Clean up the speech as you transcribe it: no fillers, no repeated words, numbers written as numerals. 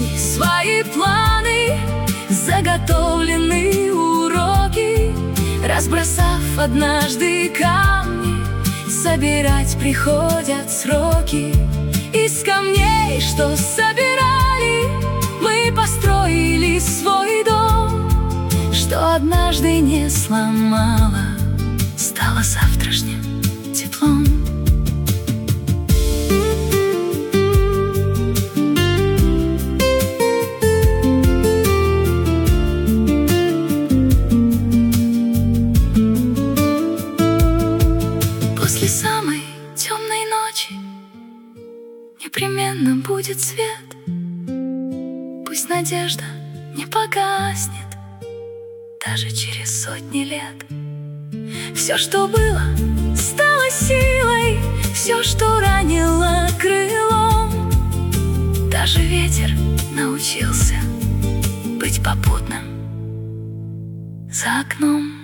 жизнь, свои планы, заготовленные уроки. Разбросав однажды камни, собирать приходят сроки. Из камней, что собирали, мы построили свой дом. Что однажды не сломало, стало завтрашним теплом. После самой темной ночи непременно будет свет. Пусть надежда не погаснет даже через сотни лет. Все, что было, стало силой, все, что ранило крылом. Даже ветер научился быть попутным за окном.